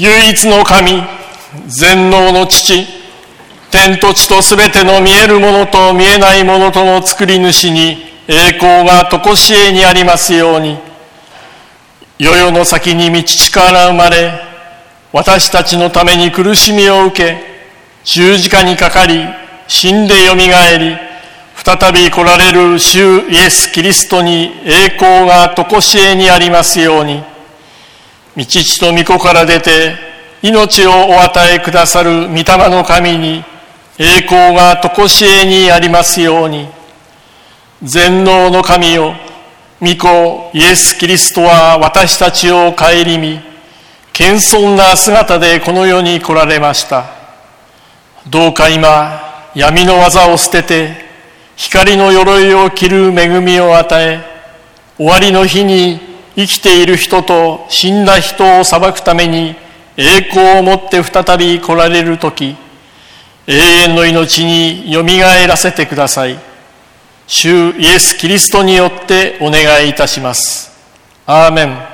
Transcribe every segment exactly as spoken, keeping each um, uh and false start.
唯一の神、全能の父、天と地とすべての見えるものと見えないものとの作り主に栄光がとこしえにありますように。世々の先に道地から生まれ、私たちのために苦しみを受け、十字架にかかり、死んでよみがえり、再び来られる主イエス・キリストに栄光がとこしえにありますように。御父と御子から出て命をお与えくださる御霊の神に栄光がとこしえにありますように。全能の神よ、御子イエス・キリストは私たちを顧み、謙遜な姿でこの世に来られました。どうか今、闇の技を捨てて光の鎧を着る恵みを与え、終わりの日に生きている人と死んだ人を裁くために栄光をもって再び来られるとき、永遠の命によみがえらせてください。主イエス・キリストによってお願いいたします。アーメン。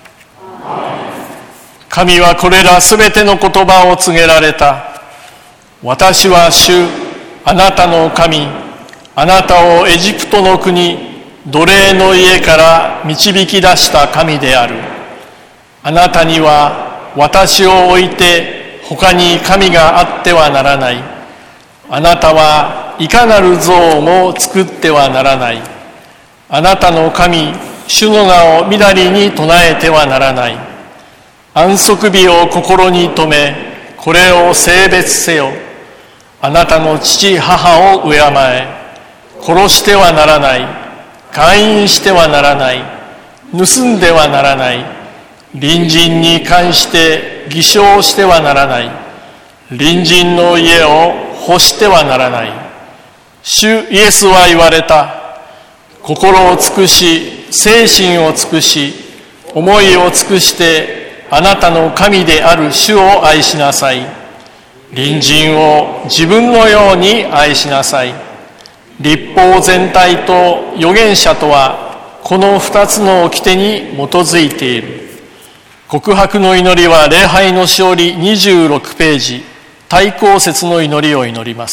神はこれらすべての言葉を告げられた。私は主、あなたの神、あなたをエジプトの国、奴隷の家から導き出した神である。あなたには私を置いて他に神があってはならない。あなたはいかなる像も作ってはならない。あなたの神、主の名をみだりに唱えてはならない。安息日を心に留め、これを聖別せよ。あなたの父母を敬え。殺してはならない。姦淫してはならない。盗んではならない。隣人に関して偽証してはならない。隣人の家を欲してはならない。主イエスは言われた。心を尽くし、精神を尽くし、思いを尽くしてあなたの神である主を愛しなさい。隣人を自分のように愛しなさい。律法全体と預言者とはこの二つの掟に基づいている。告白の祈りは礼拝の勝利にじゅうろくページ、対抗節の祈りを祈ります。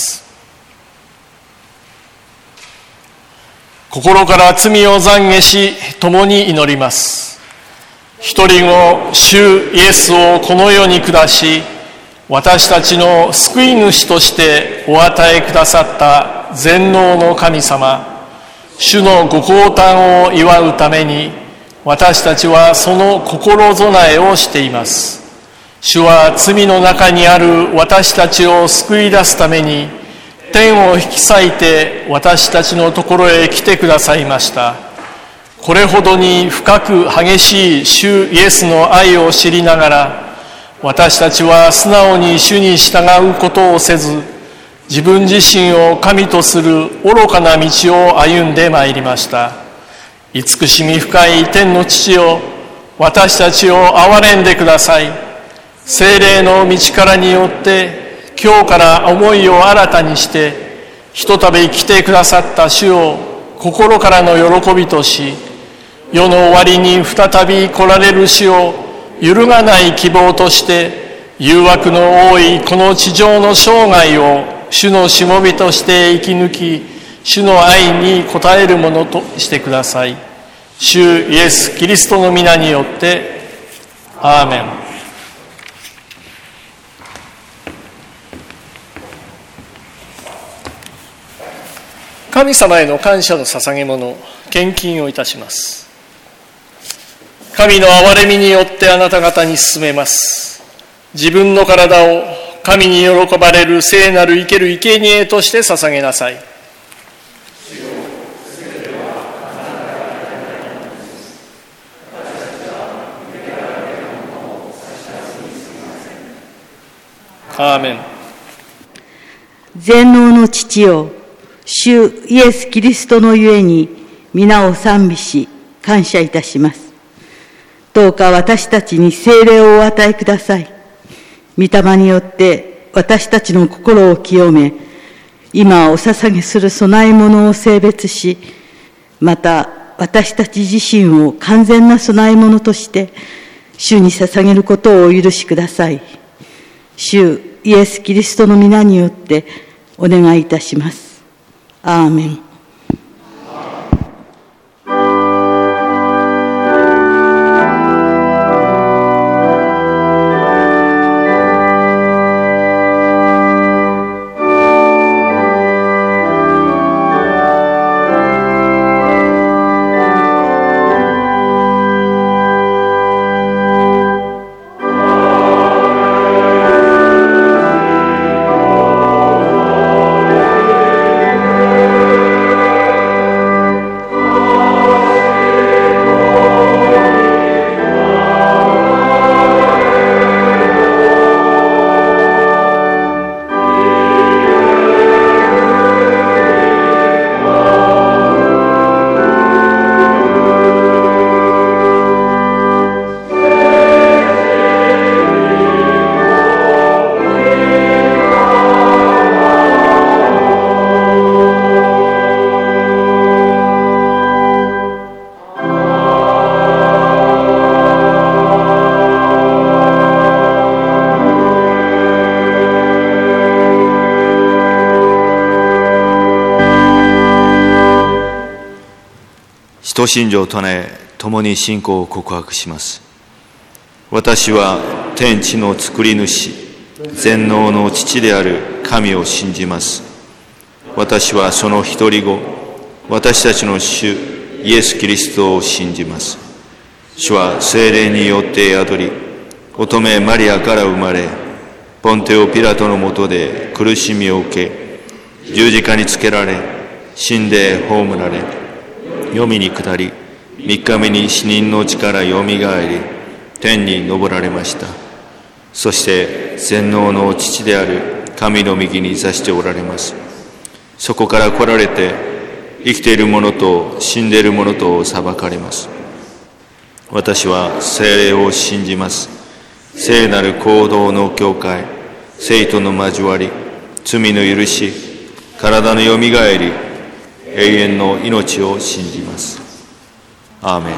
心から罪を懺悔し共に祈ります。一人子主イエスをこの世に下し、私たちの救い主としてお与えくださった全能の神様、主のご降誕を祝うために私たちはその心備えをしています。主は罪の中にある私たちを救い出すために天を引き裂いて私たちのところへ来てくださいました。これほどに深く激しい主イエスの愛を知りながら、私たちは素直に主に従うことをせず、自分自身を神とする愚かな道を歩んでまいりました。慈しみ深い天の父よ、私たちを憐れんでください。聖霊の道からによって今日から思いを新たにしてひとたび来てくださった主を心からの喜びとし、世の終わりに再び来られる主を揺るがない希望として誘惑の多いこの地上の生涯を主のしもべとして生き抜き、主の愛に応えるものとしてください。主イエス・キリストの皆によってアーメン。神様への感謝の捧げ物、献金をいたします。神の憐れみによってあなた方に進めます。自分の体を神に喜ばれる聖なる生ける生贄として捧げなさい。アーメン。 全能の父よ、主イエス・キリストのゆえに皆を賛美し感謝いたします。どうか私たちに聖霊をお与えください。御霊によって私たちの心を清め、今お捧げする供え物を聖別し、また私たち自身を完全な供え物として主に捧げることをお許しください。主イエス・キリストの皆によってお願いいたします。アーメン。 使徒信条を唱え、共に信仰を告白します。私は天地の作り主、全能の父である神を信じます。私はその一人子、私たちの主イエス・キリストを信じます。主は聖霊によって宿り、乙女マリアから生まれ、ポンテオ・ピラトのもとで苦しみを受け、十字架につけられ、死んで葬られ、黄泉に下り、三日目に死人の地からよみがえり、天に昇られました。そして全能の父である神の右に座しておられます。そこから来られて、生きている者と死んでいる者と裁かれます。私は聖霊を信じます。聖なる行動の教会、聖徒の交わり、罪の許し、体のよみがえり、永遠の命を信じます。アーメン。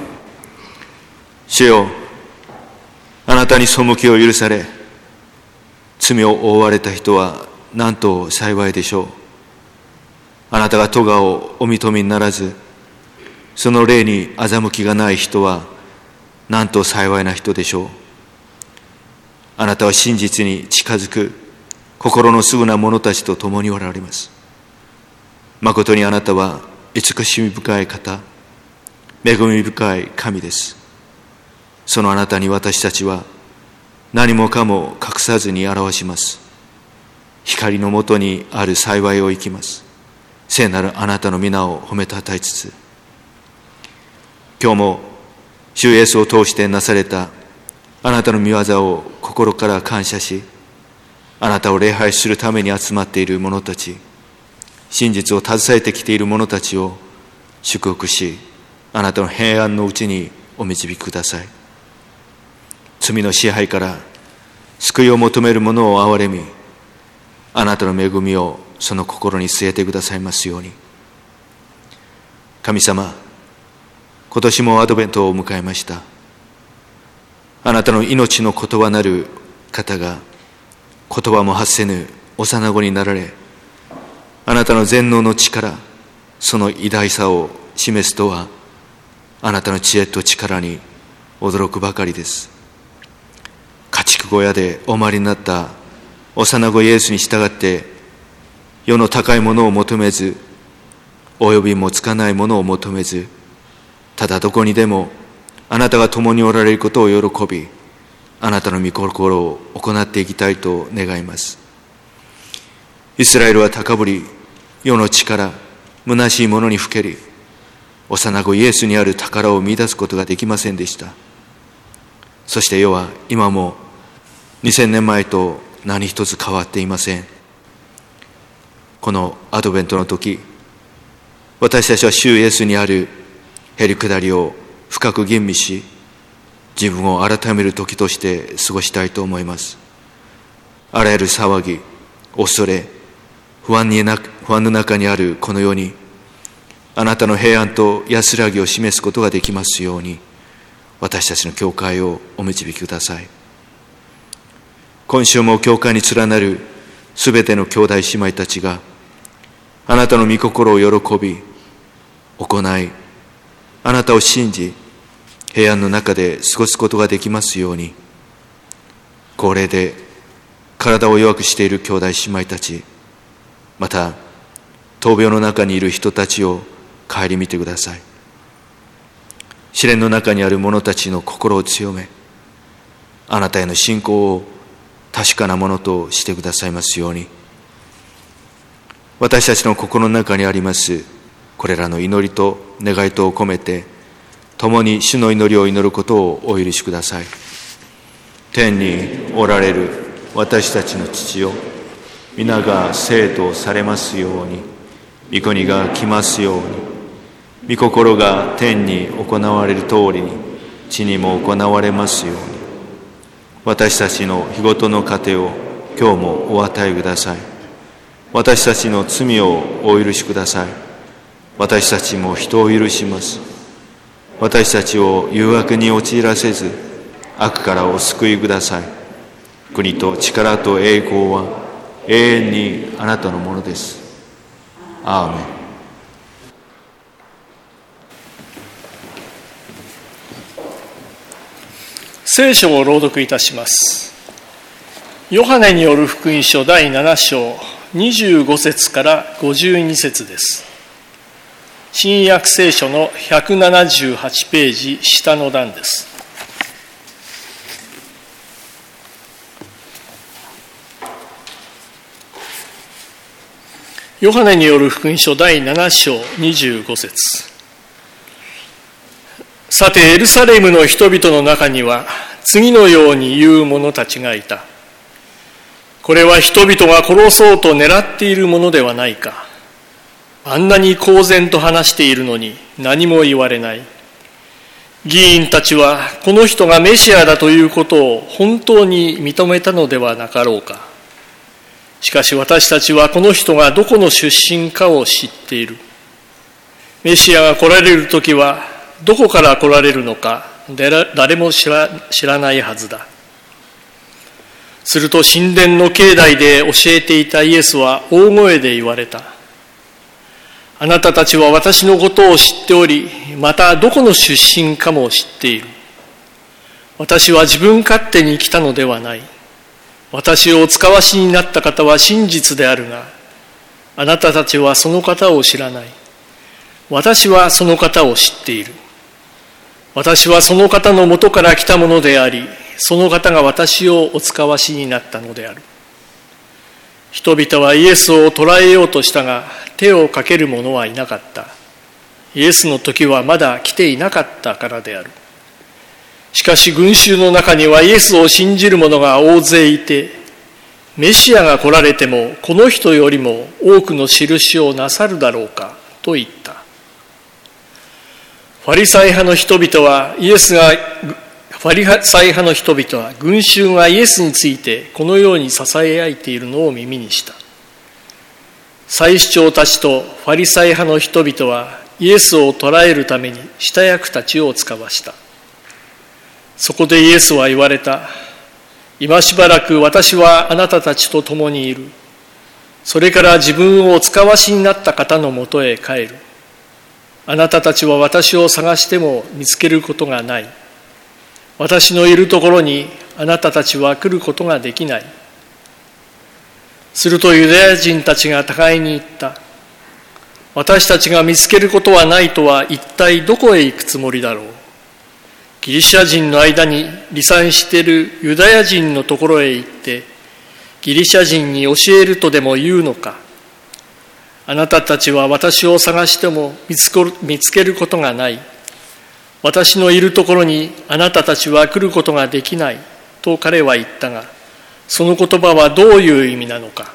主よ、あなたに背きを許され、罪を負われた人はなんと幸いでしょう。あなたが咎をお認めにならず、その霊に欺きがない人はなんと幸いな人でしょう。あなたは真実に近づく心のすぐな者たちと共におられます。誠にあなたは慈しみ深い方、恵み深い神です。そのあなたに私たちは何もかも隠さずに表します。光のもとにある幸いを生きます。聖なるあなたの皆を褒めたたえつつ、今日も主イエスを通してなされたあなたの御業を心から感謝し、あなたを礼拝するために集まっている者たち、真実を携えてきている者たちを祝福し、あなたの平安のうちにお導きください。罪の支配から救いを求める者を憐れみ、あなたの恵みをその心に据えてくださいますように。神様、今年もアドベントを迎えました。あなたの命の言葉なる方が言葉も発せぬ幼子になられ、あなたの全能の力、その偉大さを示すとは、あなたの知恵と力に驚くばかりです。家畜小屋でお生まれになった幼子イエスに従って、世の高いものを求めず、及びもつかないものを求めず、ただどこにでもあなたが共におられることを喜び、あなたの御心を行っていきたいと願います。イスラエルは高ぶり、世の力、虚しいものにふけり、幼子イエスにある宝を見出すことができませんでした。そして世は今もにせんねんまえと何一つ変わっていません。このアドベントの時、私たちは主イエスにあるへりくだりを深く吟味し、自分を改める時として過ごしたいと思います。あらゆる騒ぎ、恐れ、不安にな不安の中にあるこの世に、あなたの平安と安らぎを示すことができますように、 私たちの教会をお導きください。今週も教会に連なるすべての兄弟姉妹たちがあなたの御心を喜び行い、あなたを信じ平安の中で過ごすことができますように、高齢で体を弱くしている兄弟姉妹たち、また闘病の中にいる人たちを顧みてください。試練の中にある者たちの心を強め、あなたへの信仰を確かなものとしてくださいますように。私たちの心の中にありますこれらの祈りと願いとを込めて、共に主の祈りを祈ることをお許しください。天におられる私たちの父よ、皆が聖とされますように。御国が来ますように。御心が天に行われる通りに地にも行われますように。私たちの日ごとの糧を今日もお与えください。私たちの罪をお許しください。私たちも人を許します。私たちを誘惑に陥らせず、悪からお救いください。国と力と栄光は永遠にあなたのものです。アーメン。 聖書を朗読いたします。ヨハネによる福音書だいなな章にじゅうご節からごじゅうに節です。新約聖書のひゃくななじゅうはちページ下の段です。ヨハネによる福音書だいなな章にじゅうご節。さてエルサレムの人々の中には次のように言う者たちがいた。これは人々が殺そうと狙っているものではないか。あんなに公然と話しているのに何も言われない。議員たちはこの人がメシアだということを本当に認めたのではなかろうか。しかし私たちはこの人がどこの出身かを知っている。メシアが来られるときはどこから来られるのか誰も知ら、知らないはずだ。すると神殿の境内で教えていたイエスは大声で言われた。あなたたちは私のことを知っており、またどこの出身かも知っている。私は自分勝手に来たのではない。私をお使わしになった方は真実であるが、あなたたちはその方を知らない。私はその方を知っている。私はその方のもとから来たものであり、その方が私をお使わしになったのである。人々はイエスを捕らえようとしたが、手をかける者はいなかった。イエスの時はまだ来ていなかったからである。しかし群衆の中にはイエスを信じる者が大勢いて、メシアが来られてもこの人よりも多くの印をなさるだろうかと言った。ファリサイ派の人々はイエスがファリサイ派の人々は群衆がイエスについてこのようにささやいているのを耳にした。祭司長たちとファリサイ派の人々はイエスを捕らえるために下役たちを使わした。そこでイエスは言われた。今しばらく私はあなたたちと共にいる。それから自分をお使わしになった方のもとへ帰る。あなたたちは私を探しても見つけることがない。私のいるところにあなたたちは来ることができない。するとユダヤ人たちが互いに言った。私たちが見つけることはないとは一体どこへ行くつもりだろう。ギリシャ人の間に離散しているユダヤ人のところへ行ってギリシャ人に教えるとでも言うのか。あなたたちは私を探しても見つけることがない。私のいるところにあなたたちは来ることができないと彼は言ったが、その言葉はどういう意味なのか。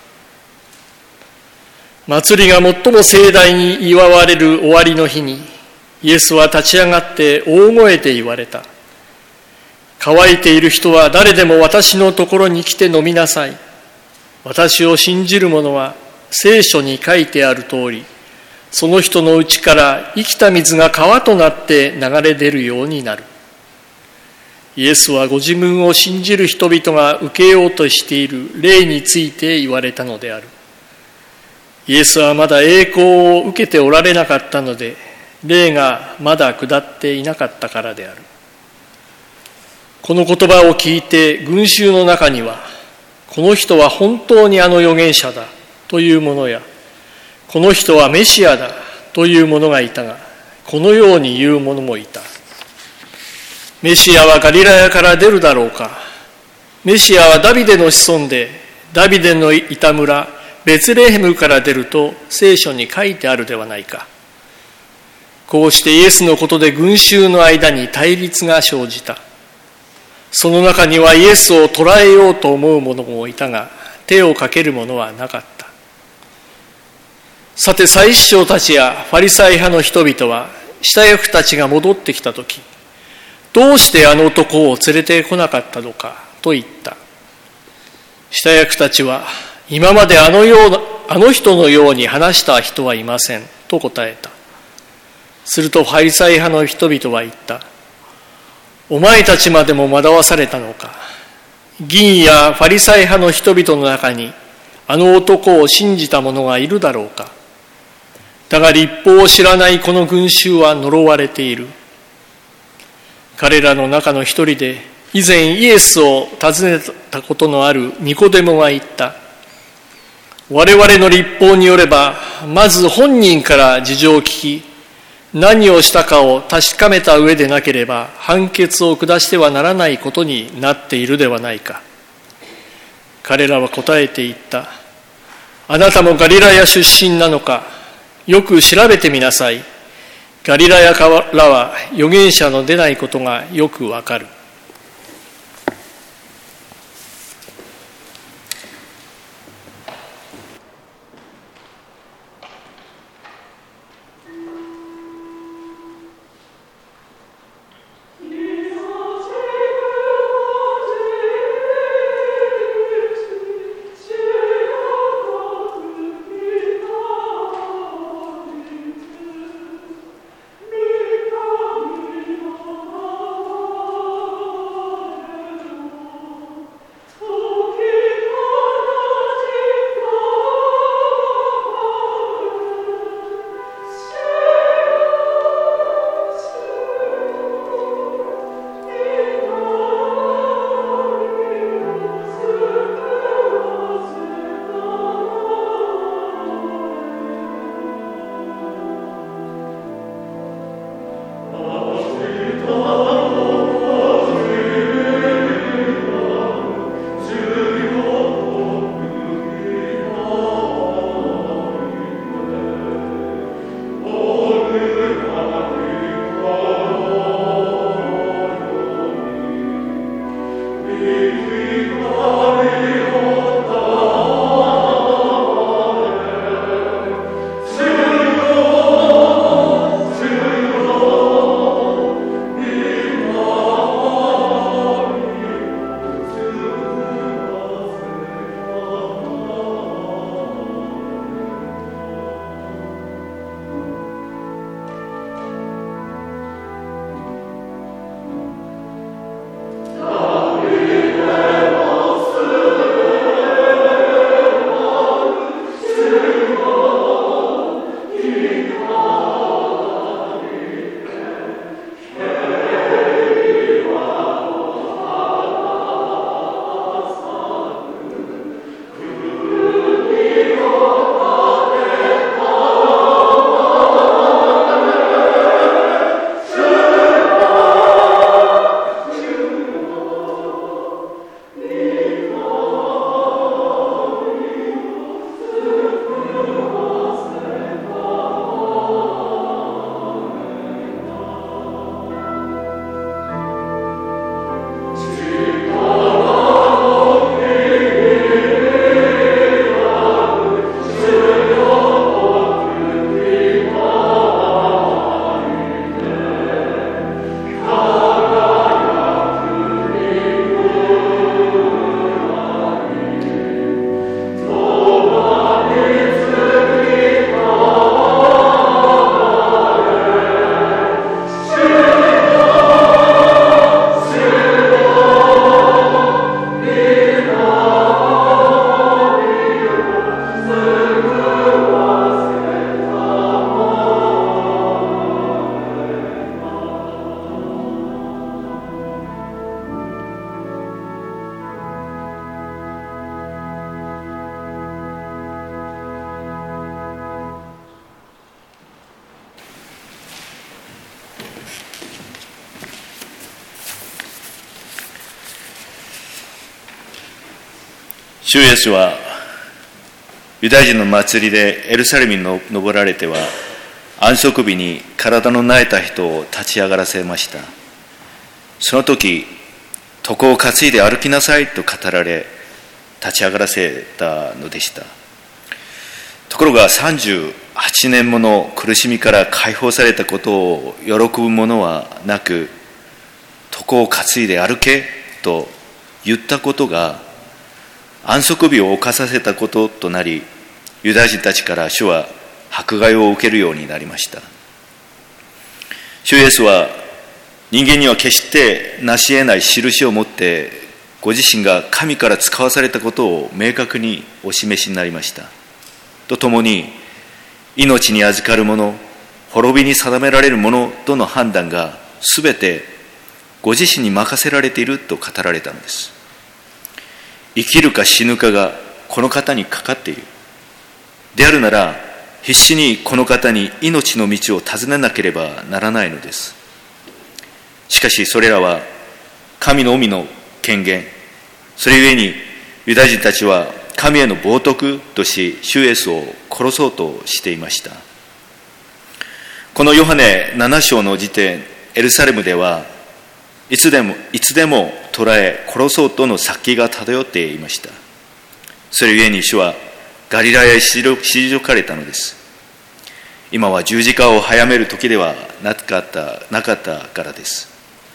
祭りが最も盛大に祝われる終わりの日にイエスは立ち上がって大声で言われた。乾いている人は誰でも私のところに来て飲みなさい。私を信じる者は聖書に書いてある通り、その人のうちから生きた水が川となって流れ出るようになる。 イエスはご自分を信じる人々が受けようとしている霊について言われたのである。イエスはまだ栄光を受けておられなかったので、霊がまだ下っていなかったからである。この言葉を聞いて群衆の中には、この人は本当にあの預言者だという者や、この人はメシアだという者がいたが、このように言う者もいた。メシアはガリラヤから出るだろうか。メシアはダビデの子孫で、ダビデのいた村ベツレヘムから出ると聖書に書いてあるではないか。こうしてイエスのことで群衆の間に対立が生じた。その中にはイエスを捕らえようと思う者もいたが、手をかける者はなかった。さて祭司長たちやファリサイ派の人々は、下役たちが戻ってきたとき、どうしてあの男を連れてこなかったのかと言った。下役たちは、今まであのような、あの人のように話した人はいませんと答えた。するとファリサイ派の人々は言った。お前たちまでも惑わされたのか。議員やファリサイ派の人々の中に、あの男を信じた者がいるだろうか。だが律法を知らないこの群衆は呪われている。彼らの中の一人で以前イエスを訪ねたことのあるニコデモが言った。我々の律法によれば、まず本人から事情を聞き、何をしたかを確かめた上でなければ判決を下してはならないことになっているではないか。彼らは答えて言った。あなたもガリラヤ出身なのか。よく調べてみなさい。ガリラヤからは預言者の出ないことがよくわかる。 主イエスはユダヤ人の祭りでエルサレムに登られては、安息日に体の萎えた人を立ち上がらせました。その時、床を担いで歩きなさいと語られ、立ち上がらせたのでした。ところがさんじゅうはちねんもの苦しみから解放されたことを喜ぶ者はなく、床を担いで歩けと言ったことが安息日を犯させたこととなり、ユダヤ人たちから主は迫害を受けるようになりました。主イエスは人間には決して成し得ない印を持って、ご自身が神から使わされたことを明確にお示しになりました。とともに、命に預かる者、滅びに定められる者との判断がすべてご自身に任せられていると語られたのです。生きるか死ぬかがこの方にかかっている。であるなら、必死にこの方に命の道を尋ねなければならないのです。しかしそれらは神の御の権限、それゆえにユダヤ人たちは神への冒涜とし、主イエスを殺そうとしていました。このヨハネなな章の時点、エルサレムではいつでもいつでも捕らえ殺そうとの殺気が漂っていました。それゆえに主はガリラヤへ退かれたのです。今は十字架を早める時ではなかったなかったからです。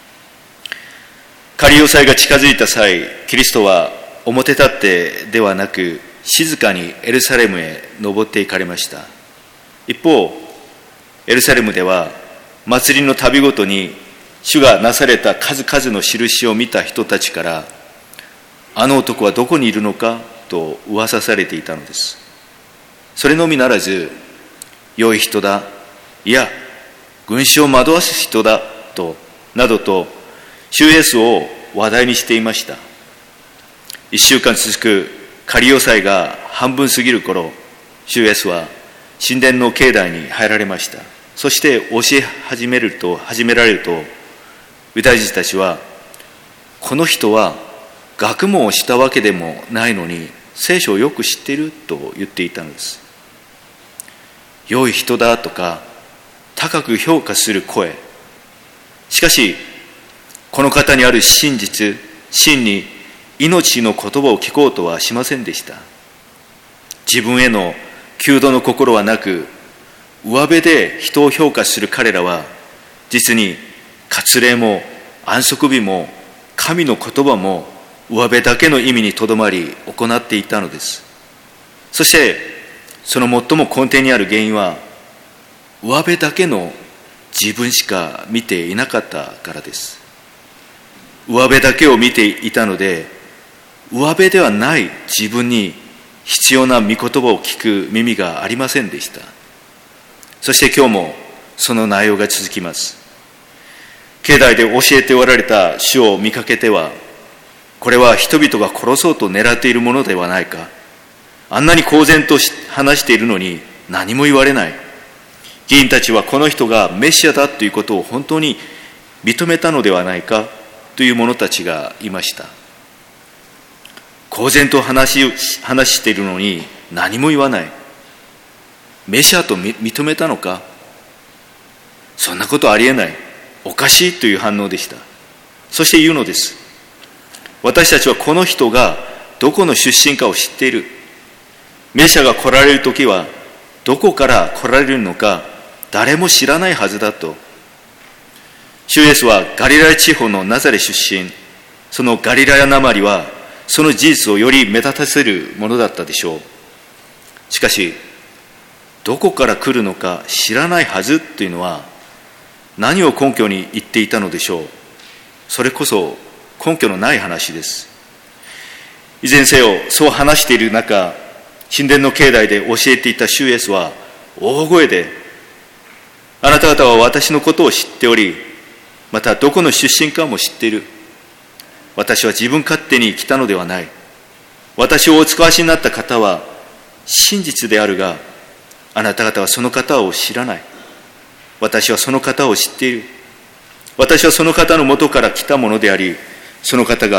仮押さえが近づいた際、キリストは表立ってではなく静かにエルサレムへ登っていかれました。一方、エルサレムでは祭りの旅ごとに主がなされた数々の印を見た人たちから、あの男はどこにいるのかと噂されていたのです。それのみならず、良い人だ、いや群衆を惑わす人だとなどと主イエスを話題にしていました。一週間続く仮押さえが半分過ぎる頃、主イエスは神殿の境内に入られました。そして教え始めると始められると、ユダヤ人たちは、この人は学問をしたわけでもないのに聖書をよく知っていると言っていたのです。良い人だとか高く評価する声。しかしこの方にある真実、真に命の言葉を聞こうとはしませんでした。自分への求道の心はなく、上辺で人を評価する彼らは、実に割礼も安息日も神の言葉も上辺だけの意味にとどまり行っていたのです。そしてその最も根底にある原因は、上辺だけの自分しか見ていなかったからです。上辺だけを見ていたので、上辺ではない自分に必要な御言葉を聞く耳がありませんでした。そして今日もその内容が続きます。境内で教えておられた主を見かけては、これは人々が殺そうと狙っているものではないか。あんなに公然と話しているのに何も言われない。議員たちはこの人がメシアだということを本当に認めたのではないかという者たちがいました。公然と話話しているのに何も言わない。メシアと認めたのか。そんなことありえない。おかしいという反応でした。そして言うのです。私たちはこの人がどこの出身かを知っている。メシアが来られるときはどこから来られるのか誰も知らないはずだと。主イエスはガリラヤ地方のナザレ出身。そのガリラヤなまりはその事実をより目立たせるものだったでしょう。しかしどこから来るのか知らないはずというのは何を根拠に言っていたのでしょう。それこそ根拠のない話です。いずれにせよ、そう話している中、神殿の境内で教えていた主イエスは大声で、あなた方は私のことを知っており、またどこの出身かも知っている。私は自分勝手に来たのではない。私をお使わしになった方は真実であるが、あなた方はその方を知らない。私はその方を知っている。私はその方の元から来たものであり、その方が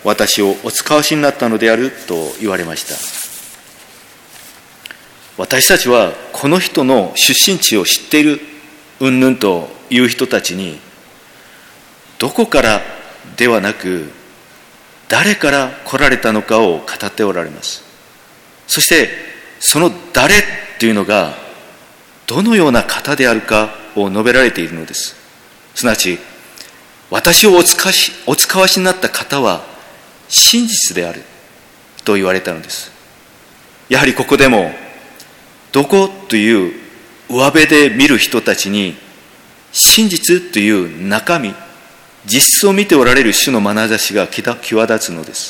私をお使わしになったのであると言われました。私たちはこの人の出身地を知っている云々という人たちに、どこからではなく誰から来られたのかを語っておられます。そしてその誰というのがどのような方であるかを述べられているのです。すなわち、私をお使わし、お使わしになった方は真実であると言われたのです。やはりここでもどこという上辺で見る人たちに真実という中身、実質を見ておられる主の眼差しが際立つのです。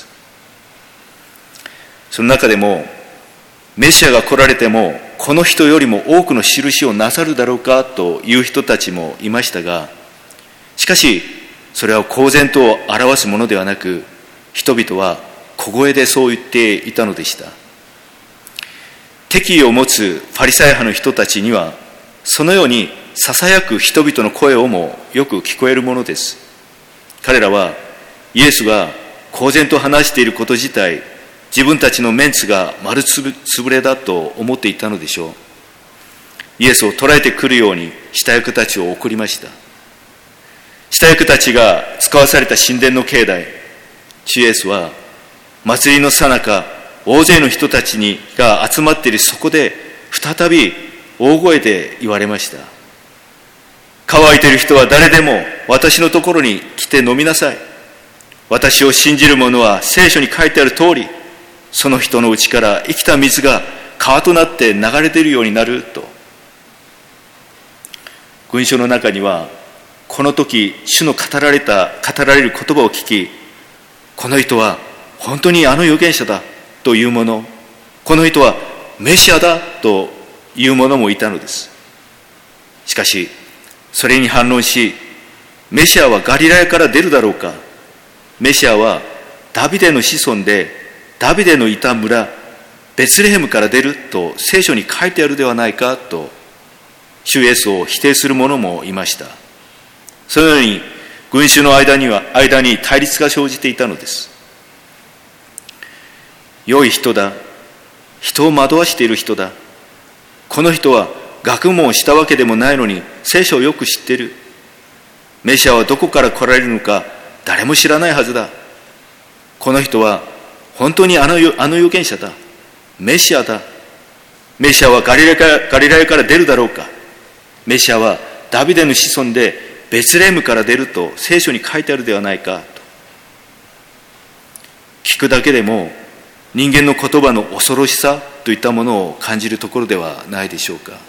その中でもメシアが来られてもこの人よりも多くの印をなさるだろうかという人たちもいましたが、しかしそれは公然と表すものではなく、人々は小声でそう言っていたのでした。敵意を持つファリサイ派の人たちにはそのようにささやく人々の声をもよく聞こえるものです。彼らはイエスが公然と話していること自体、自分たちのメンツが丸つぶつぶれだと思っていたのでしょう。イエスを捕らえてくるように下役たちを送りました。下役たちが使わされた神殿の境内、主イエスは祭りの最中、大勢の人たちにが集まっているそこで再び大声で言われました。乾いている人は誰でも私のところに来て飲みなさい。私を信じる者は聖書に書いてある通り、その人のうちから生きた水が川となって流れ出るようになると。福音書の中には、この時主の語られた語られる言葉を聞き、この人は本当にあの預言者だという者、この人はメシアだという者もいたのです。しかしそれに反論し、メシアはガリラヤから出るだろうか、メシアはダビデの子孫でダビデのいた村ベツレヘムから出ると聖書に書いてあるではないかと主イエスを否定する者もいました。そのように群衆の間には間に対立が生じていたのです。良い人だ、人を惑わしている人だ、この人は学問をしたわけでもないのに聖書をよく知っている、メシアはどこから来られるのか誰も知らないはずだ、この人は本当にあの、あの預言者だ、メシアだ、メシアはガリラヤから、ガリラヤから出るだろうか、メシアはダビデの子孫でベツレヘムから出ると聖書に書いてあるではないかと。聞くだけでも人間の言葉の恐ろしさといったものを感じるところではないでしょうか。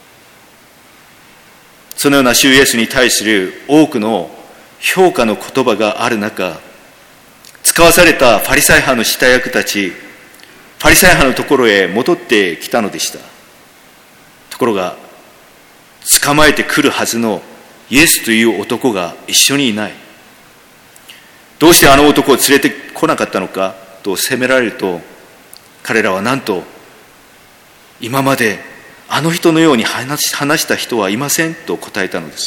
そのような主イエスに対する多くの評価の言葉がある中、使わされたファリサイ派の下役たち、ファリサイ派のところへ戻ってきたのでした。ところが捕まえてくるはずのイエスという男が一緒にいない。どうしてあの男を連れてこなかったのかと責められると、彼らはなんと、今まであの人のように話し、話した人はいませんと答えたのです。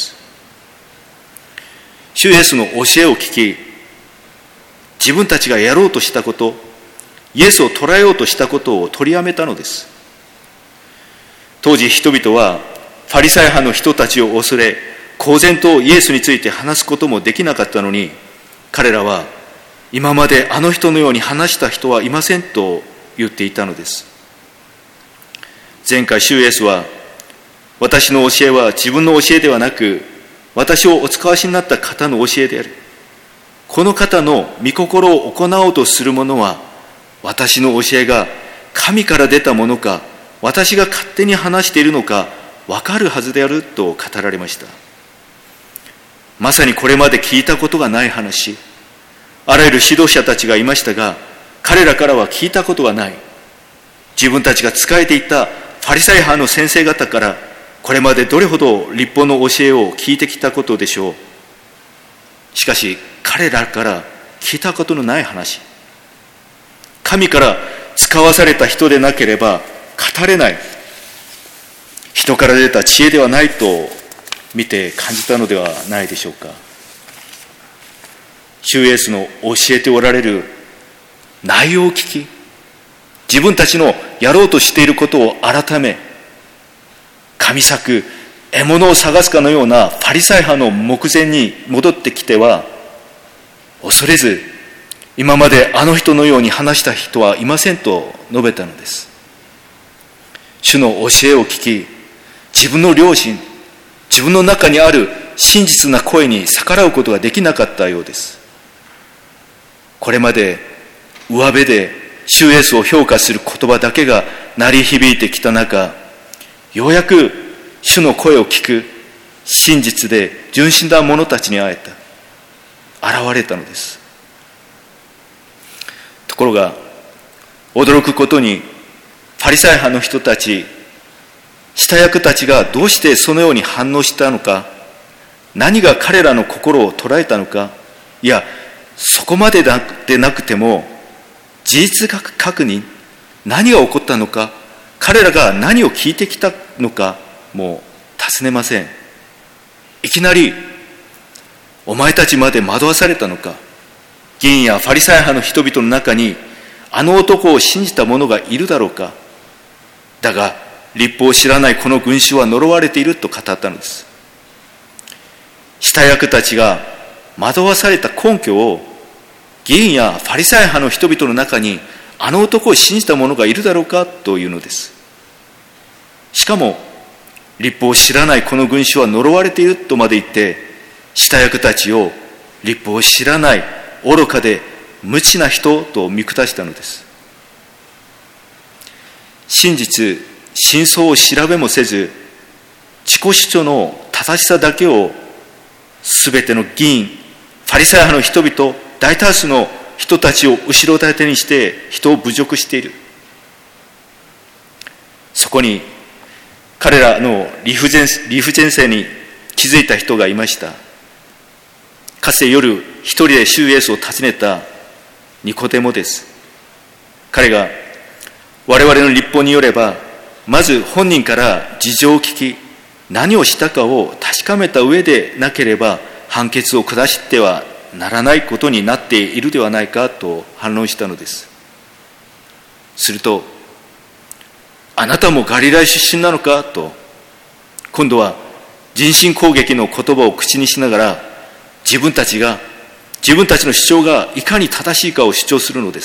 主イエスの教えを聞き、自分たちがやろうとしたこと、イエスを捕らえようとしたことを取りやめたのです。当時人々はファリサイ派の人たちを恐れ、公然とイエスについて話すこともできなかったのに、彼らは今まであの人のように話した人はいませんと言っていたのです。前回主イエスは、私の教えは自分の教えではなく、私をお使わしになった方の教えである。この方の御心を行おうとする者は、私の教えが神から出たものか、私が勝手に話しているのか分かるはずであると語られました。まさにこれまで聞いたことがない話、あらゆる指導者たちがいましたが、彼らからは聞いたことがない。自分たちが仕えていたファリサイ派の先生方から、これまでどれほど律法の教えを聞いてきたことでしょう。しかし彼らから聞いたことのない話、神から使わされた人でなければ語れない、人から出た知恵ではないと見て感じたのではないでしょうか。 主イエスの教えておられる内容を聞き、自分たちのやろうとしていることを改め、神作獲物を探すかのようなファリサイ派の目前に戻ってきては、恐れず今まであの人のように話した人はいませんと述べたのです。主の教えを聞き、自分の良心、自分の中にある真実な声に逆らうことができなかったようです。これまで上辺で主イエスを評価する言葉だけが鳴り響いてきた中、ようやく主の声を聞く真実で純真な者たちに会えた、現れたのです。ところが驚くことに、ファリサイ派の人たち、下役たちがどうしてそのように反応したのか、何が彼らの心を捉えたのか、いやそこまででなくても事実確認、何が起こったのか、彼らが何を聞いてきたのかも尋ねません。いきなりお前たちまで惑わされたのか、議員やファリサイ派の人々の中にあの男を信じた者がいるだろうか。だが律法を知らないこの群衆は呪われていると語ったのです。下役たちが惑わされた根拠を、議員やファリサイ派の人々の中にあの男を信じた者がいるだろうかというのです。しかも律法を知らないこの群衆は呪われているとまで言って、下役たちを律法を知らない愚かで無知な人と見下したのです。真実、真相を調べもせず、自己主張の正しさだけをすべての議員、ファリサイ派の人々、大多数の人たちを後ろ盾にして人を侮辱している。そこに彼らの理不尽、理不尽性に気づいた人がいました。かつて夜一人で主イエスを訪ねたニコデモです。彼が我々の律法によれば、まず本人から事情を聞き、何をしたかを確かめた上でなければ判決を下してはならないことになっているではないかと反論したのです。すると、あなたもガリラヤ出身なのかと、今度は人身攻撃の言葉を口にしながら、自分たちが自分たちの主張がいかに正しいかを主張するのです。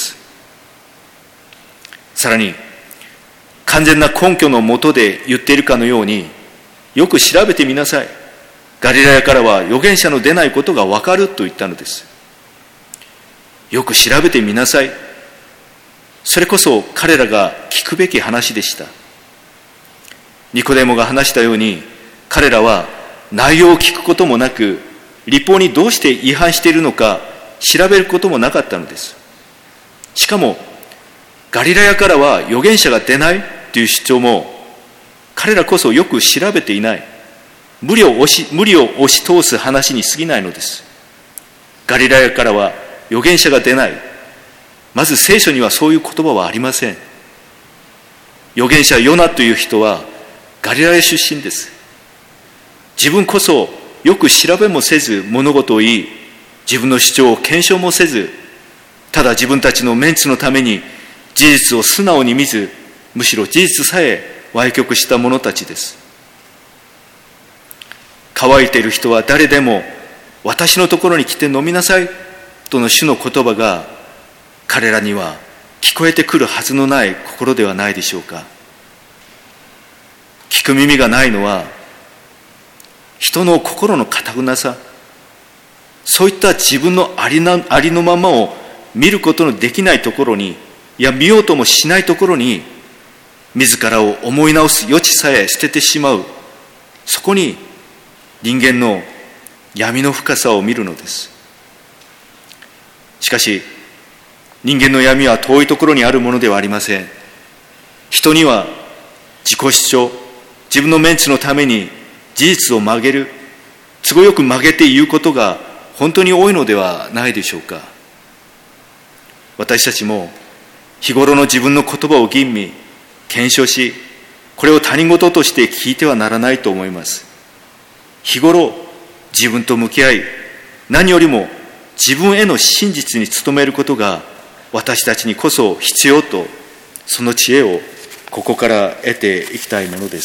さらに完全な根拠のもとで言っているかのように、よく調べてみなさい、ガリラヤからは預言者の出ないことがわかると言ったのです。よく調べてみなさい、それこそ彼らが聞くべき話でした。ニコデモが話したように、彼らは内容を聞くこともなく、律法にどうして違反しているのか調べることもなかったのです。しかもガリラヤからは預言者が出ないという主張も、彼らこそよく調べていない、無理を押し、無理を押し通す話に過ぎないのです。ガリラヤからは預言者が出ない、まず聖書にはそういう言葉はありません。預言者ヨナという人はガリラヤ出身です。自分こそよく調べもせず物事を言い、自分の主張を検証もせず、ただ自分たちのメンツのために事実を素直に見ず、むしろ事実さえ歪曲した者たちです。乾いている人は誰でも私のところに来て飲みなさいとの主の言葉が、彼らには聞こえてくるはずのない心ではないでしょうか。聞く耳がないのは人の心の堅くなさ、そういった自分のありな、ありのままを見ることのできないところに、いや見ようともしないところに、自らを思い直す余地さえ捨ててしまう、そこに人間の闇の深さを見るのです。しかし人間の闇は遠いところにあるものではありません。人には自己主張、自分のメンツのために事実を曲げる、都合よく曲げて言うことが本当に多いのではないでしょうか。私たちも日頃の自分の言葉を吟味、検証し、これを他人事として聞いてはならないと思います。日頃自分と向き合い、何よりも自分への真実に努めることが私たちにこそ必要と、その知恵をここから得ていきたいものです。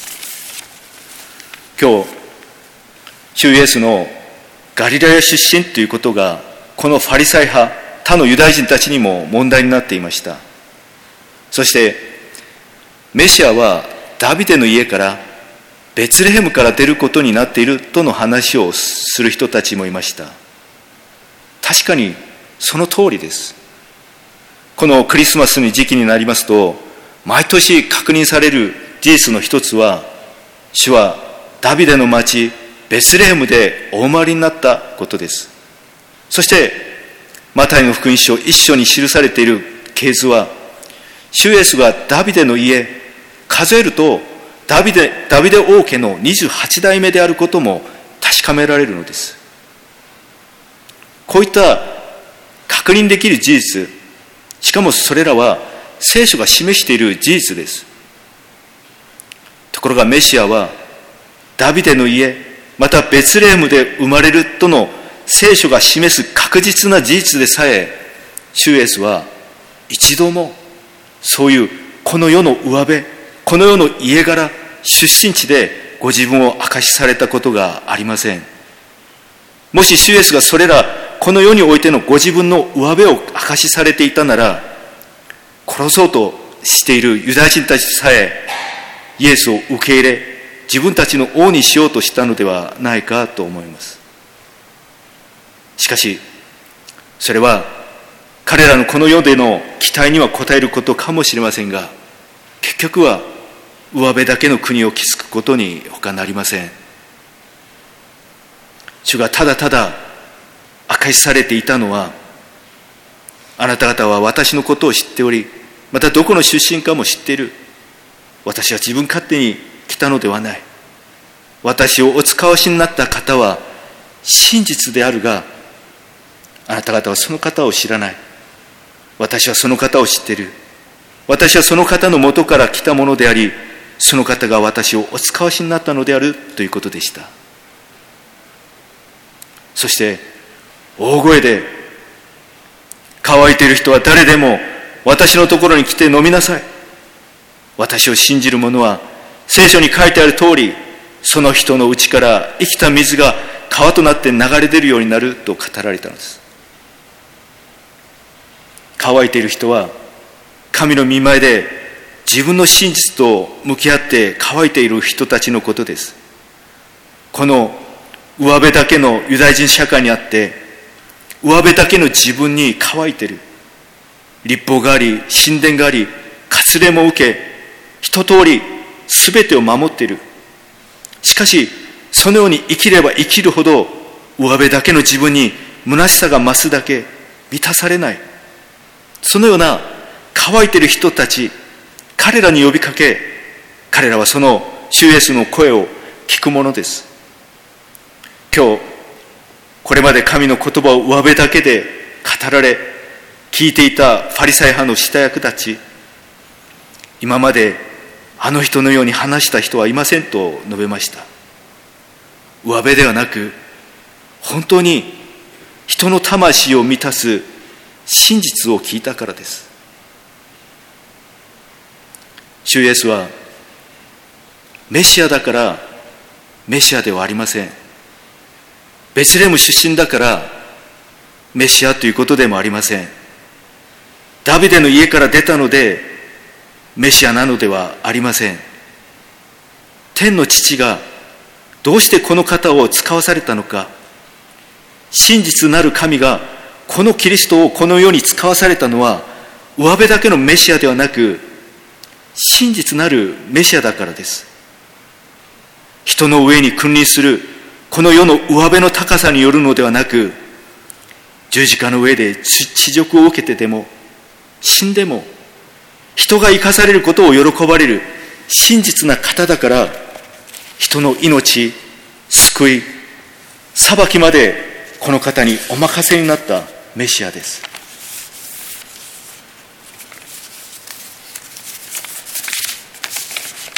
今日、主イエスのガリラヤ出身ということが、このファリサイ派、他のユダヤ人たちにも問題になっていました。そして、メシアはダビデの家からベツレヘムから出ることになっているとの話をする人たちもいました。確かにその通りです。このクリスマスの時期になりますと、毎年確認される事実の一つは、主はダビデの町ベツレヘムでお生まれになったことです。そしてマタイの福音書一章に記されている系図は、主イエスがダビデの家、数えるとダビデ、ダビデ王家のにじゅうはち代目であることも確かめられるのです。こういった確認できる事実、しかもそれらは聖書が示している事実です。ところがメシアはダビデの家、またベツレヘムで生まれるとの聖書が示す確実な事実でさえ、主イエスは一度もそういうこの世の上辺、この世の家柄、出身地でご自分を証しされたことがありません。もし主イエスがそれらこの世においてのご自分の上辺を証しされていたなら、殺そうとしているユダヤ人たちさえイエスを受け入れ、自分たちの王にしようとしたのではないかと思います。しかしそれは彼らのこの世での期待には応えることかもしれませんが、結局は上辺だけの国を築くことに他なりません。主がただただ証しされていたのは、あなた方は私のことを知っており、またどこの出身かも知っている。私は自分勝手に来たのではない。私をお使わしになった方は真実であるが、あなた方はその方を知らない。私はその方を知っている。私はその方の元から来たものであり、その方が私をお使わしになったのであるということでした。そして大声で、乾いている人は誰でも私のところに来て飲みなさい。私を信じる者は聖書に書いてある通り、その人の内から生きた水が川となって流れ出るようになると語られたのです。乾いている人は神の御前で自分の真実と向き合って乾いている人たちのことです。この上辺だけのユダヤ人社会にあって、上辺だけの自分に乾いている。律法があり、神殿があり、割礼も受け、一通り全てを守っている。しかしそのように生きれば生きるほど、上辺だけの自分に虚しさが増すだけ、満たされない。そのような乾いている人たち、彼らに呼びかけ、彼らはその主イエスの声を聞くものです。今日これまで神の言葉を上辺だけで語られ聞いていたファリサイ派の下役たち、今まであの人のように話した人はいませんと述べました。上辺ではなく、本当に人の魂を満たす真実を聞いたからです。主イエスはメシアだからメシアではありません。ベツレヘム出身だからメシアということでもありません。ダビデの家から出たのでメシアなのではありません。天の父がどうしてこの方を使わされたのか、真実なる神がこのキリストをこの世に使わされたのは、上辺だけのメシアではなく、真実なるメシアだからです。人の上に君臨するこの世の上辺の高さによるのではなく、十字架の上で恥辱を受けてでも死んでも人が生かされることを喜ばれる真実な方だから、人の命、救い、裁きまでこの方にお任せになったメシアです。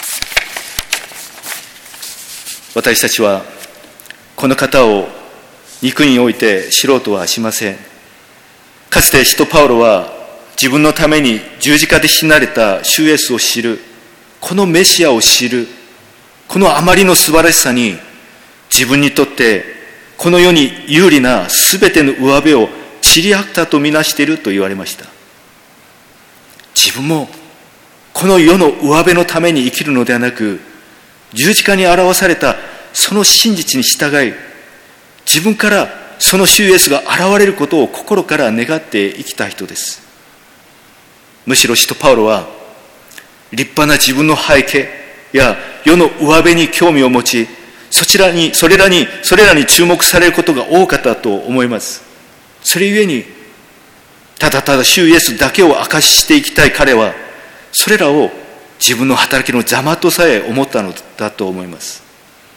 私たちはこの方を肉において知ろうとはしません。かつて使徒パウロは自分のために十字架で死なれた主イエスを知る、このメシアを知る、このあまりの素晴らしさに、自分にとってこの世に有利なすべての上辺を散りあったとみなしていると言われました。自分もこの世の上辺のために生きるのではなく、十字架に表されたその真実に従い、自分からその主イエスが現れることを心から願って生きた人です。むしろ使徒パウロは立派な自分の背景や世の上辺に興味を持ち、そちらにそれらにそれらに注目されることが多かったと思います。それゆえにただただ主イエスだけを証ししていきたい彼は、それらを自分の働きの邪魔とさえ思ったのだと思います。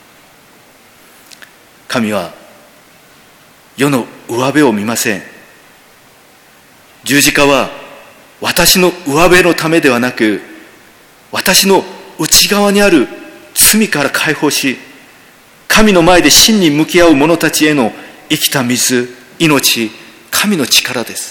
神は世の上辺を見ません。十字架は私の上辺のためではなく、私の内側にある罪から解放し、神の前で真に向き合う者たちへの生きた水、命、神の力です。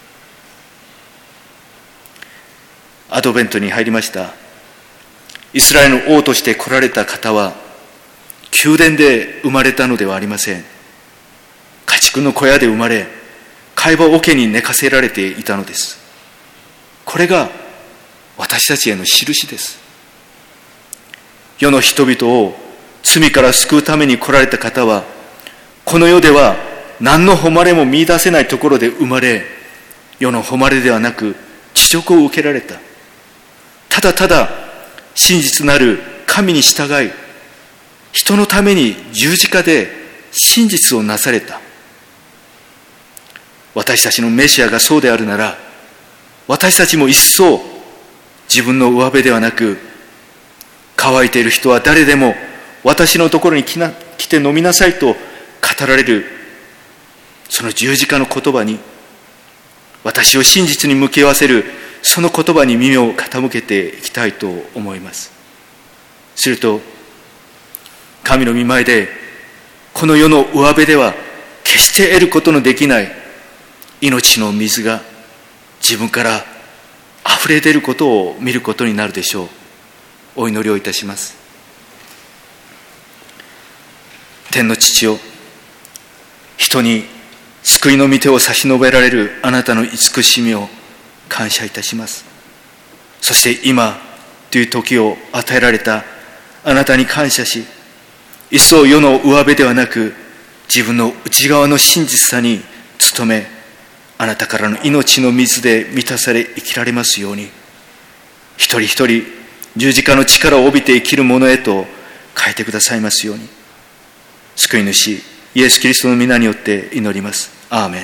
アドベントに入りました。イスラエルの王として来られた方は、宮殿で生まれたのではありません。家畜の小屋で生まれ、貝羽桶に寝かせられていたのです。これが私たちへの印です。世の人々を罪から救うために来られた方は、この世では何の誉れも見出せないところで生まれ、世の誉れではなく恥辱を受けられた。ただただ真実なる神に従い、人のために十字架で真実をなされた。私たちのメシアがそうであるなら、私たちも一層自分の上辺ではなく、乾いている人は誰でも私のところに来な、来て飲みなさいと語られるその十字架の言葉に、私を真実に向き合わせるその言葉に耳を傾けていきたいと思います。すると神の御前で、この世の上辺では決して得ることのできない命の水が自分から溢れ出ることを見ることになるでしょう。お祈りをいたします。天の父よ、人に救いの御手を差し伸べられるあなたの慈しみを感謝いたします。そして今という時を与えられたあなたに感謝し、一層世の上辺ではなく自分の内側の真実さに努め、あなたからの命の水で満たされ生きられますように、一人一人十字架の力を帯びて生きる者へと変えてくださいますように。救い主イエス・キリストの皆によって祈ります。アーメン。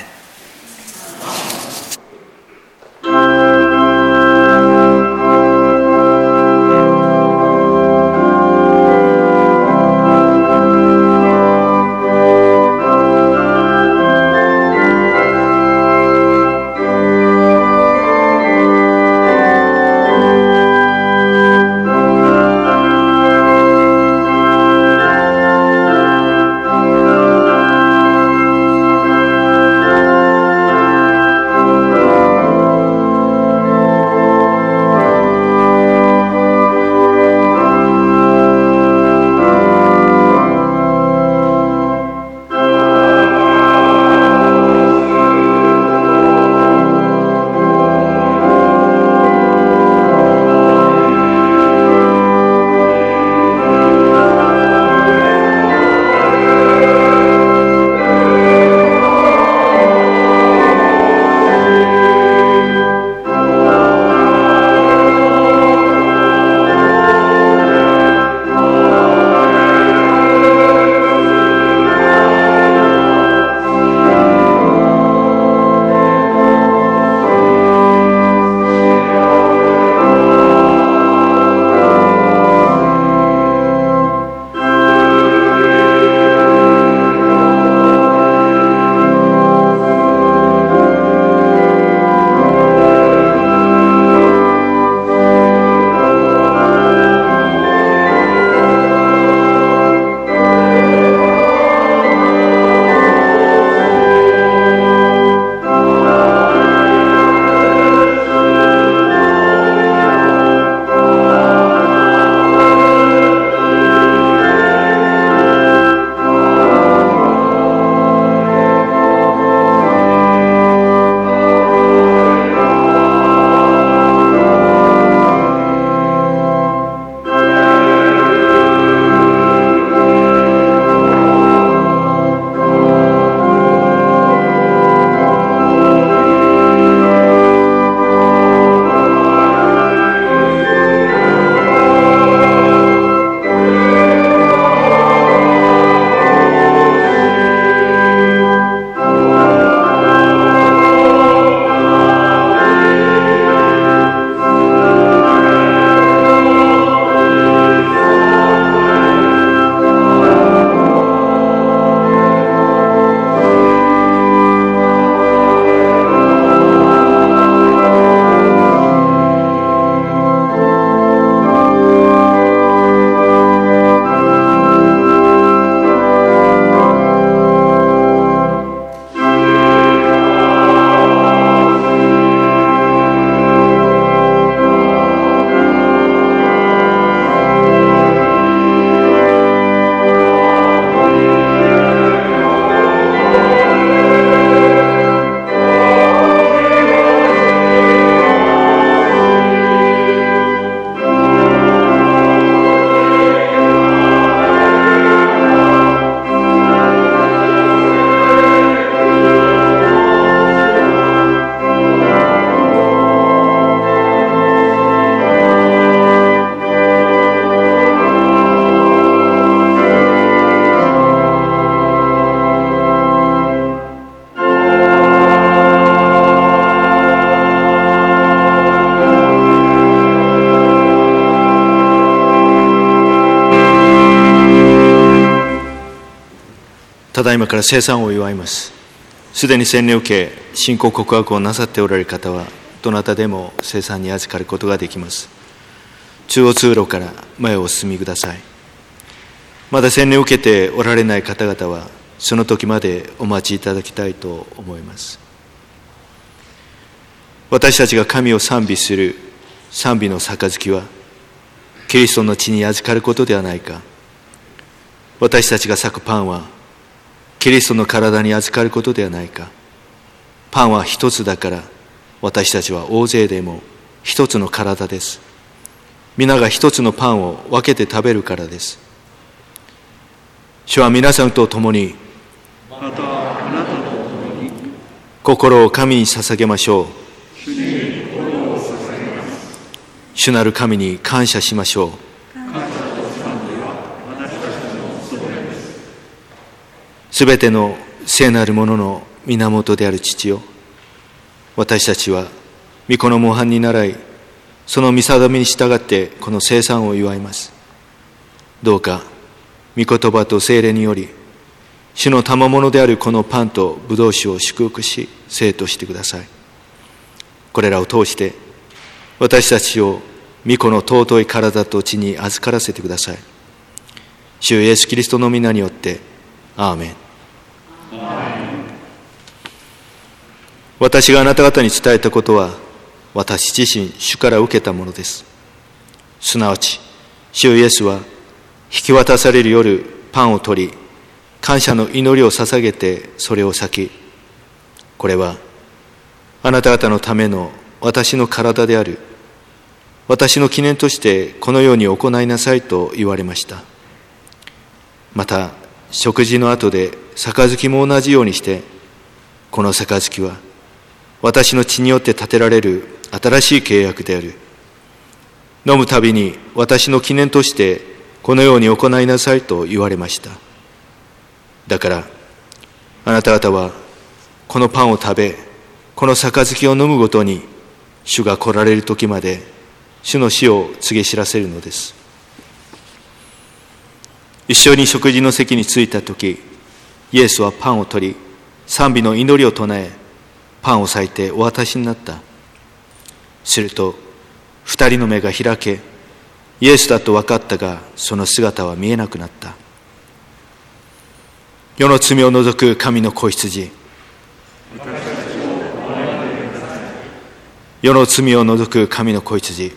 「 ただいまから聖餐を祝います。すでに洗礼を受け、信仰告白をなさっておられる方は、どなたでも聖餐に預かることができます。中央通路から前をお進みください。まだ洗礼を受けておられない方々は、その時までお待ちいただきたいと思います。私たちが神を賛美する賛美の杯は、キリストの血に預かることではないか。私たちが裂くパンは、キリストの体に預かることではないか。パンは一つだから、私たちは大勢でも一つの体です。皆が一つのパンを分けて食べるからです。主は皆さんと共に、 またあなたと共に、 心を神に捧げましょう。 主に心を捧げます。 主なる神に感謝しましょう。 感謝と賛美は私たちの務めです。 すべての聖なるものの源である父よ、私たちは御子の模範に倣い、その御定めに従ってこの聖餐を祝います。どうか御言葉と聖霊により、主の賜物であるこのパンと葡萄酒を祝福し、聖としてください。これらを通して私たちを御子の尊い体と血に預からせてください。主イエスキリストの皆によってアーメン。私があなた方に伝えたことは、私自身主から受けたものです。すなわち主イエスは引き渡される夜、パンを取り、感謝の祈りを捧げてそれを裂き、これはあなた方のための私の体である。私の記念としてこのように行いなさいと言われました。また食事の後で杯も同じようにして、この杯は私の血によって立てられる新しい契約である。飲むたびに私の記念としてこのように行いなさいと言われました。だからあなた方はこのパンを食べ、この杯を飲むごとに、主が来られる時まで主の死を告げ知らせるのです。一緒に食事の席に着いた時、イエスはパンを取り、賛美の祈りを唱え、パンを裂いてお渡しになった。すると二人の目が開け、イエスだと分かったが、その姿は見えなくなった。世の罪を除く神の子羊、世の罪を除く神の子羊、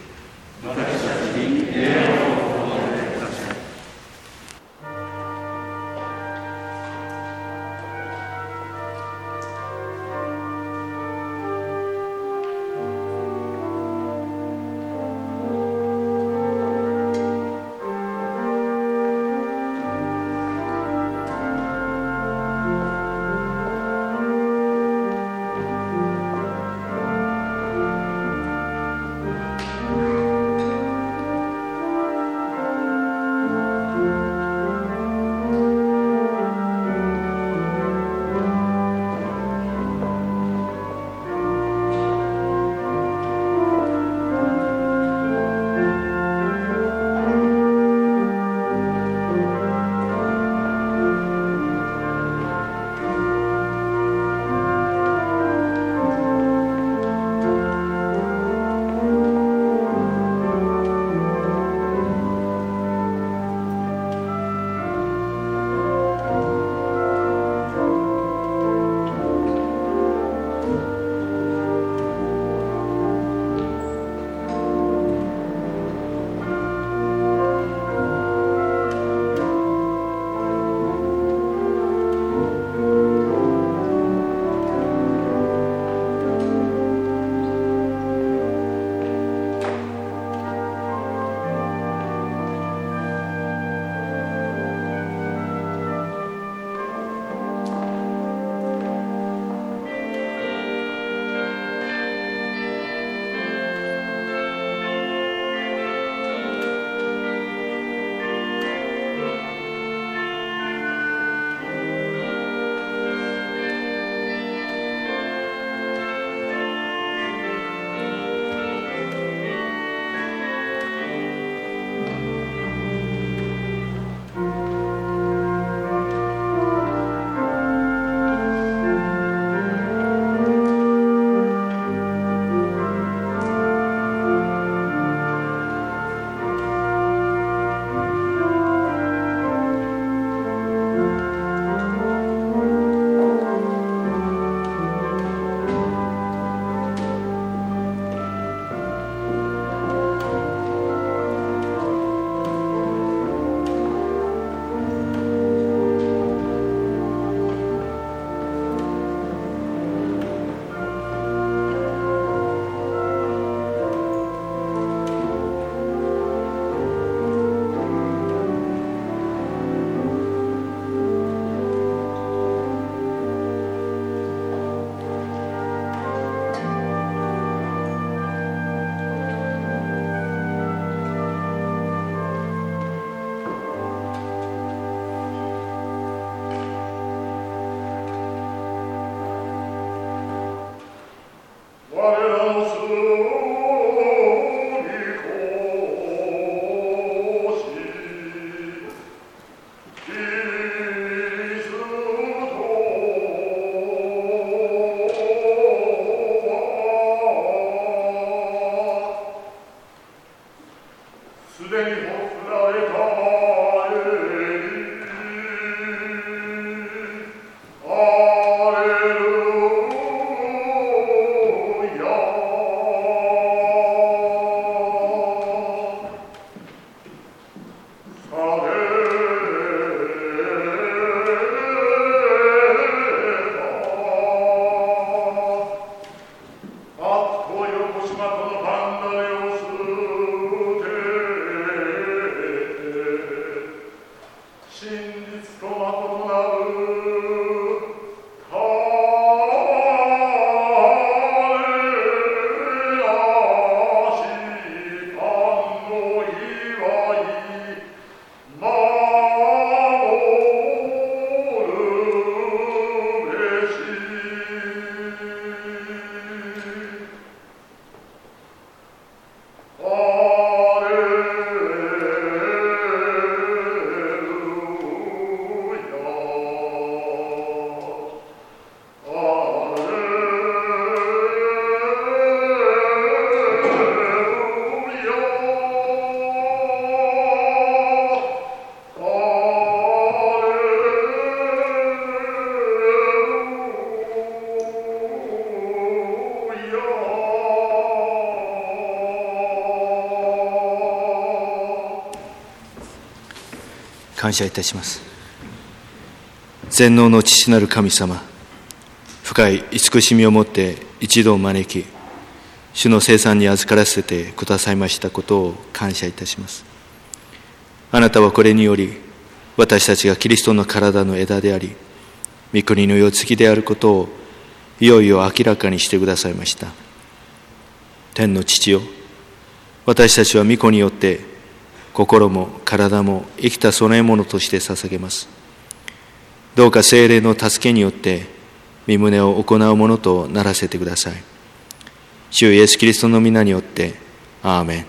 感謝いたします。全能の父なる神様、深い慈しみをもって一度招き、主の聖餐に預からせてくださいましたことを感謝いたします。あなたはこれにより、私たちがキリストの体の枝であり、御国の世継ぎであることをいよいよ明らかにしてくださいました。天の父よ、私たちは御子によって心も体も生きた供え物として捧げます。どうか聖霊の助けによって御胸を行うものとならせてください。主イエスキリストの皆によってアーメン。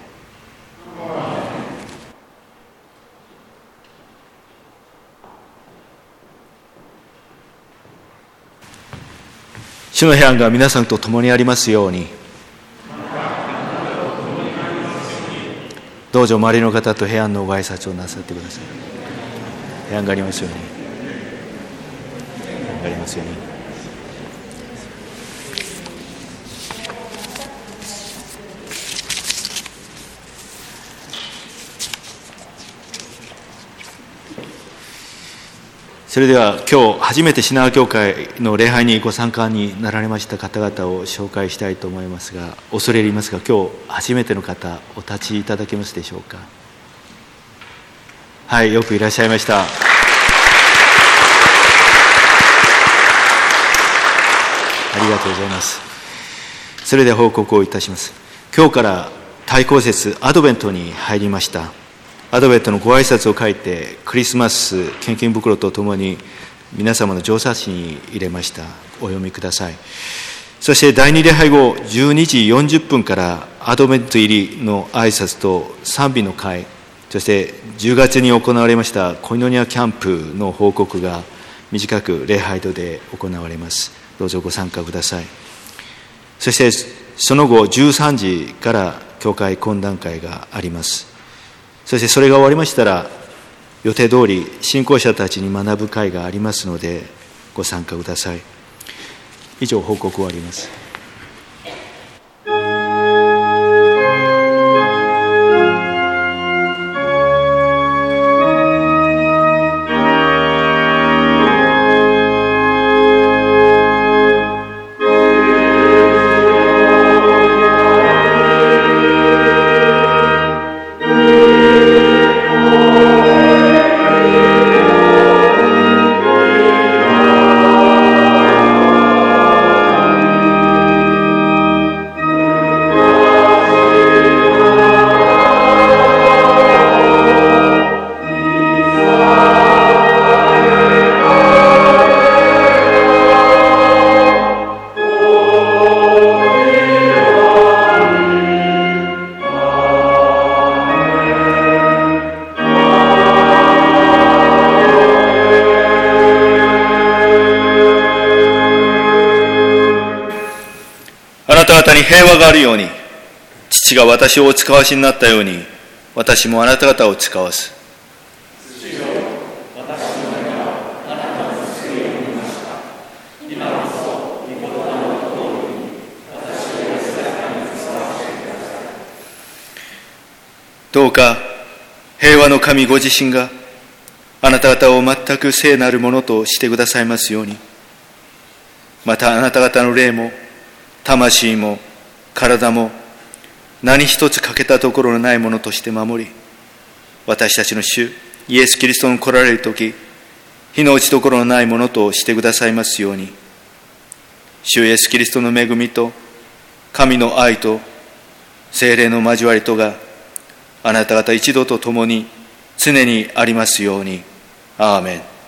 主の平安が皆さんと共にありますように。どうぞ周りの方と平安のご挨拶をなさってください。平安がありますように。平安がありますように。それでは今日初めて品川教会の礼拝にご参加になられました方々を紹介したいと思いますが、恐れ入りますが今日初めての方お立ちいただけますでしょうか。はい、よくいらっしゃいました。ありがとうございます。それでは報告をいたします。今日から対抗節アドベントに入りました。アドベントのご挨拶を書いてクリスマス献金袋とともに皆様の上冊子に入れました。お読みください。そして第二礼拝後じゅうにじよんじゅっぷんからアドベント入りの挨拶と賛美の会、そしてじゅうがつに行われましたコイノニアキャンプの報告が短く礼拝堂で行われます。どうぞご参加ください。そしてその後じゅうさんじから教会懇談会があります。そしてそれが終わりましたら予定通り信仰者たちに学ぶ会がありますのでご参加ください。以上報告終わります。平和があるように、父が私をお使わしになったように、私もあなた方を使わす。 父よ、私の目はあなたを救いを見ました。今こそ、御言葉の通りに、私を安らかに使わせてください。 どうか、 平和の神ご自身があなた方を全く聖なるものとしてくださいますように、またあなた方の霊も魂も体も何一つ欠けたところのないものとして守り、私たちの主イエス・キリストの来られるとき、火の打ちどころのないものとしてくださいますように、主イエス・キリストの恵みと神の愛と聖霊の交わりとがあなた方一同と共に常にありますように。アーメン。